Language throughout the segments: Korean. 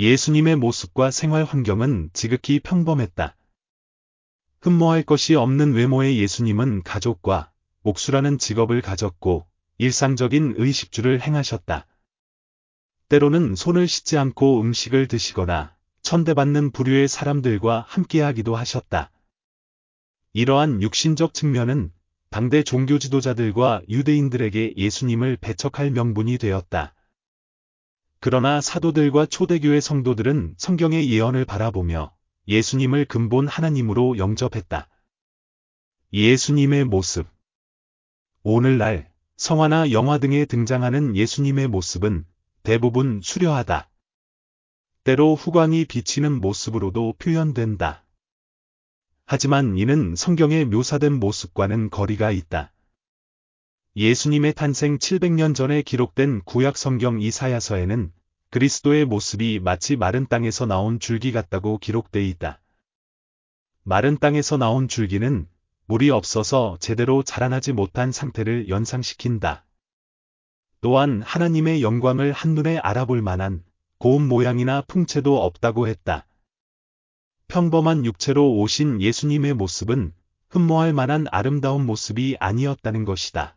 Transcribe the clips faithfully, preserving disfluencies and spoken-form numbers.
예수님의 모습과 생활 환경은 지극히 평범했다. 흠모할 것이 없는 외모의 예수님은 가족과 목수라는 직업을 가졌고 일상적인 의식주를 행하셨다. 때로는 손을 씻지 않고 음식을 드시거나 천대받는 부류의 사람들과 함께하기도 하셨다. 이러한 육신적 측면은 당대 종교 지도자들과 유대인들에게 예수님을 배척할 명분이 되었다. 그러나 사도들과 초대교회 성도들은 성경의 예언을 바라보며 예수님을 근본 하나님으로 영접했다. 예수님의 모습. 오늘날 성화나 영화 등에 등장하는 예수님의 모습은 대부분 수려하다. 때로 후광이 비치는 모습으로도 표현된다. 하지만 이는 성경에 묘사된 모습과는 거리가 있다. 예수님의 탄생 칠백 년 전에 기록된 구약 성경 이사야서에는 그리스도의 모습이 마치 마른 땅에서 나온 줄기 같다고 기록돼 있다. 마른 땅에서 나온 줄기는 물이 없어서 제대로 자라나지 못한 상태를 연상시킨다. 또한 하나님의 영광을 한눈에 알아볼 만한 고운 모양이나 풍채도 없다고 했다. 평범한 육체로 오신 예수님의 모습은 흠모할 만한 아름다운 모습이 아니었다는 것이다.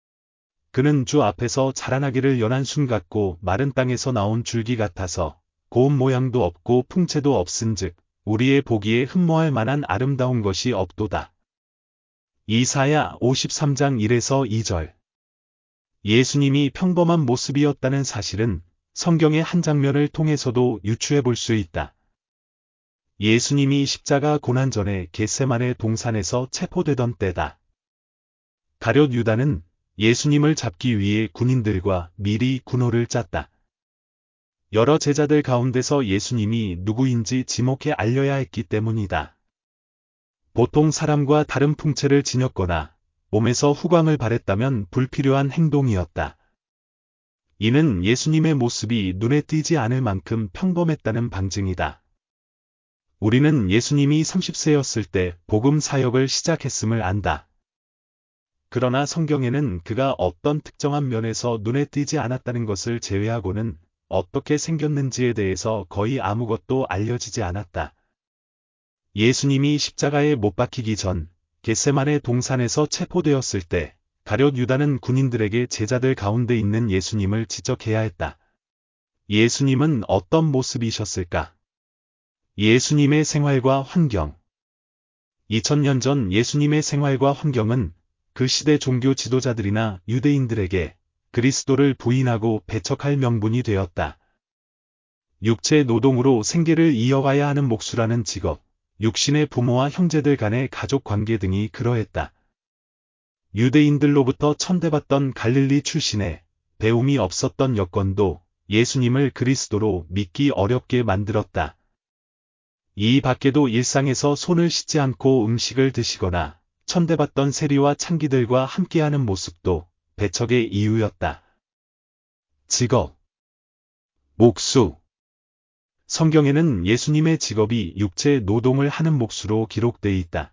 그는 주 앞에서 자라나기를 연한 순 같고 마른 땅에서 나온 줄기 같아서 고운 모양도 없고 풍채도 없은즉 우리의 보기에 흠모할 만한 아름다운 것이 없도다. 이사야 오십삼 장 일에서 이 절. 예수님이 평범한 모습이었다는 사실은 성경의 한 장면을 통해서도 유추해 볼 수 있다. 예수님이 십자가 고난 전에 겟세마네 동산에서 체포되던 때다. 가룟 유다는 예수님을 잡기 위해 군인들과 미리 군호를 짰다. 여러 제자들 가운데서 예수님이 누구인지 지목해 알려야 했기 때문이다. 보통 사람과 다른 풍채를 지녔거나 몸에서 후광을 발했다면 불필요한 행동이었다. 이는 예수님의 모습이 눈에 띄지 않을 만큼 평범했다는 방증이다. 우리는 예수님이 삼십 세였을 때 복음 사역을 시작했음을 안다. 그러나 성경에는 그가 어떤 특정한 면에서 눈에 띄지 않았다는 것을 제외하고는 어떻게 생겼는지에 대해서 거의 아무것도 알려지지 않았다. 예수님이 십자가에 못 박히기 전 겟세마네 동산에서 체포되었을 때 가룟 유다는 군인들에게 제자들 가운데 있는 예수님을 지적해야 했다. 예수님은 어떤 모습이셨을까? 예수님의 생활과 환경. 이천 년 전 예수님의 생활과 환경은 그 시대 종교 지도자들이나 유대인들에게 그리스도를 부인하고 배척할 명분이 되었다. 육체 노동으로 생계를 이어가야 하는 목수라는 직업, 육신의 부모와 형제들 간의 가족 관계 등이 그러했다. 유대인들로부터 천대받던 갈릴리 출신의 배움이 없었던 여건도 예수님을 그리스도로 믿기 어렵게 만들었다. 이 밖에도 일상에서 손을 씻지 않고 음식을 드시거나 천대받던 세리와 창기들과 함께하는 모습도 배척의 이유였다. 직업. 목수. 성경에는 예수님의 직업이 육체 노동을 하는 목수로 기록돼 있다.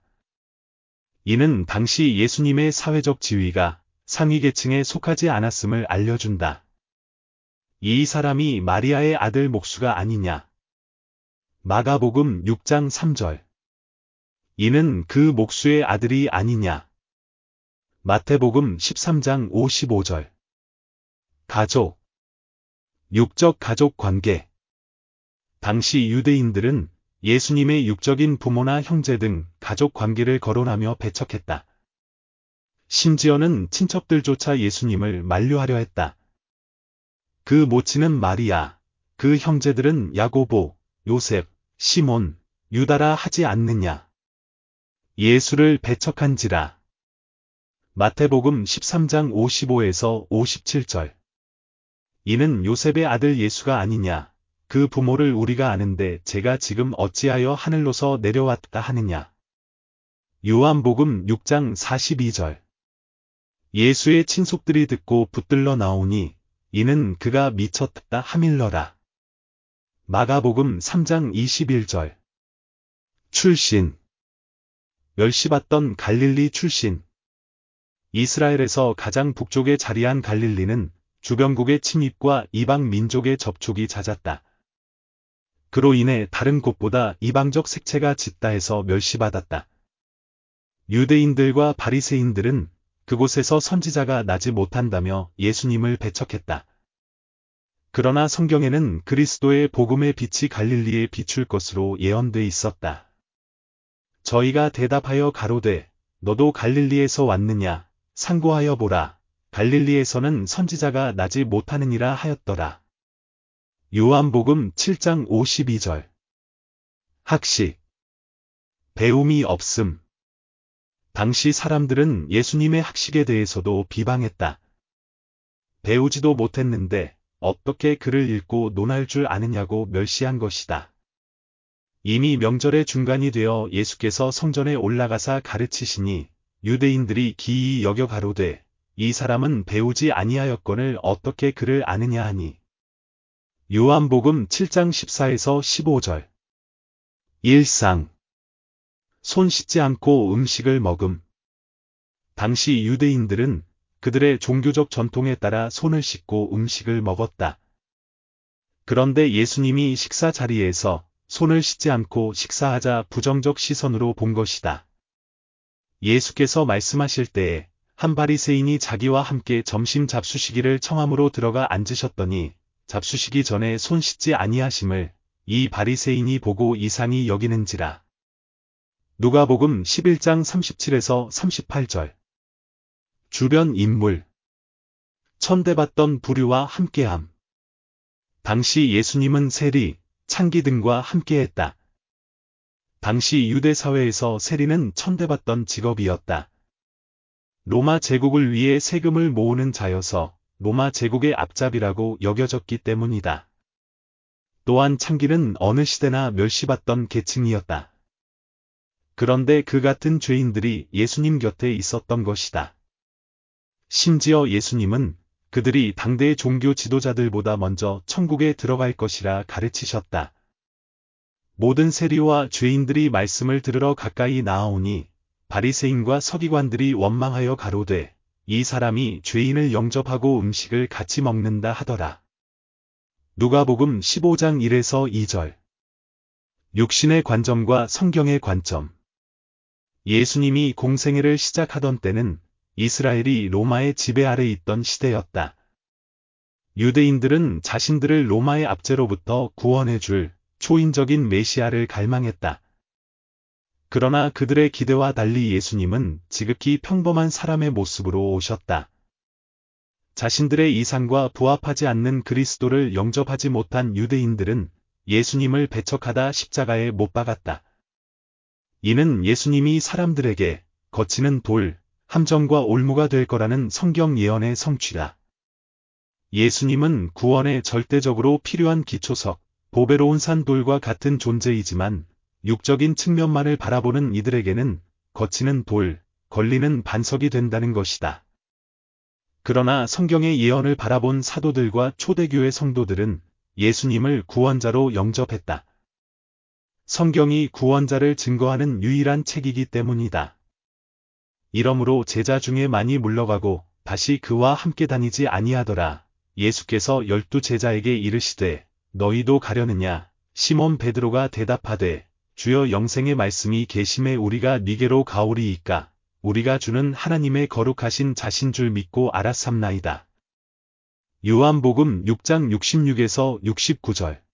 이는 당시 예수님의 사회적 지위가 상위 계층에 속하지 않았음을 알려준다. 이 사람이 마리아의 아들 목수가 아니냐? 마가복음 육 장 삼 절. 이는 그 목수의 아들이 아니냐? 마태복음 십삼 장 오십오 절. 가족. 육적 가족 관계. 당시 유대인들은 예수님의 육적인 부모나 형제 등 가족 관계를 거론하며 배척했다. 심지어는 친척들조차 예수님을 만류하려 했다. 그 모친은 마리아, 그 형제들은 야고보, 요셉, 시몬, 유다라 하지 않느냐. 예수를 배척한지라. 마태복음 십삼 장 오십오에서 오십칠 절. 이는 요셉의 아들 예수가 아니냐. 그 부모를 우리가 아는데 제가 지금 어찌하여 하늘로서 내려왔다 하느냐. 요한복음 육 장 사십이 절. 예수의 친속들이 듣고 붙들러 나오니 이는 그가 미쳤다 하밀러라. 마가복음 삼 장 이십일 절. 출신. 멸시받던 갈릴리 출신. 이스라엘에서 가장 북쪽에 자리한 갈릴리는 주변국의 침입과 이방 민족의 접촉이 잦았다. 그로 인해 다른 곳보다 이방적 색채가 짙다 해서 멸시받았다. 유대인들과 바리새인들은 그곳에서 선지자가 나지 못한다며 예수님을 배척했다. 그러나 성경에는 그리스도의 복음의 빛이 갈릴리에 비출 것으로 예언돼 있었다. 저희가 대답하여 가로되 너도 갈릴리에서 왔느냐 상고하여 보라 갈릴리에서는 선지자가 나지 못하느니라 하였더라. 요한복음 칠 장 오십이 절. 학식. 배움이 없음. 당시 사람들은 예수님의 학식에 대해서도 비방했다. 배우지도 못했는데 어떻게 글을 읽고 논할 줄 아느냐고 멸시한 것이다. 이미 명절의 중간이 되어 예수께서 성전에 올라가사 가르치시니 유대인들이 기이 여겨 가로되 이 사람은 배우지 아니하였거늘 어떻게 글을 아느냐 하니. 요한복음 칠 장 십사에서 십오 절. 일상. 손 씻지 않고 음식을 먹음. 당시 유대인들은 그들의 종교적 전통에 따라 손을 씻고 음식을 먹었다. 그런데 예수님이 식사 자리에서 손을 씻지 않고 식사하자 부정적 시선으로 본 것이다. 예수께서 말씀하실 때에 한 바리새인이 자기와 함께 점심 잡수시기를 청함으로 들어가 앉으셨더니 잡수시기 전에 손 씻지 아니하심을 이 바리새인이 보고 이상히 여기는지라. 누가복음 십일 장 삼십칠에서 삼십팔 절. 주변 인물. 천대받던 부류와 함께함. 당시 예수님은 세리, 창기 등과 함께했다. 당시 유대 사회에서 세리는 천대받던 직업이었다. 로마 제국을 위해 세금을 모으는 자여서 로마 제국의 앞잡이라고 여겨졌기 때문이다. 또한 창기는 어느 시대나 멸시받던 계층이었다. 그런데 그 같은 죄인들이 예수님 곁에 있었던 것이다. 심지어 예수님은 그들이 당대의 종교 지도자들보다 먼저 천국에 들어갈 것이라 가르치셨다. 모든 세리와 죄인들이 말씀을 들으러 가까이 나아오니 바리새인과 서기관들이 원망하여 가로되 이 사람이 죄인을 영접하고 음식을 같이 먹는다 하더라. 누가복음 십오 장 일에서 이 절. 육신의 관점과 성경의 관점. 예수님이 공생애를 시작하던 때는 이스라엘이 로마의 지배 아래 있던 시대였다. 유대인들은 자신들을 로마의 압제로부터 구원해줄 초인적인 메시아를 갈망했다. 그러나 그들의 기대와 달리 예수님은 지극히 평범한 사람의 모습으로 오셨다. 자신들의 이상과 부합하지 않는 그리스도를 영접하지 못한 유대인들은 예수님을 배척하다 십자가에 못 박았다. 이는 예수님이 사람들에게 거치는 돌, 함정과 올무가 될 거라는 성경 예언의 성취다. 예수님은 구원에 절대적으로 필요한 기초석, 보배로운 산돌과 같은 존재이지만 육적인 측면만을 바라보는 이들에게는 거치는 돌, 걸리는 반석이 된다는 것이다. 그러나 성경의 예언을 바라본 사도들과 초대교회 성도들은 예수님을 구원자로 영접했다. 성경이 구원자를 증거하는 유일한 책이기 때문이다. 이러므로 제자 중에 많이 물러가고 다시 그와 함께 다니지 아니하더라. 예수께서 열두 제자에게 이르시되 너희도 가려느냐? 시몬 베드로가 대답하되 주여 영생의 말씀이 계심에 우리가 네게로 가오리이까? 우리가 주는 하나님의 거룩하신 자신 줄 믿고 알았삼나이다. 요한복음 육 장 육십육에서 육십구 절.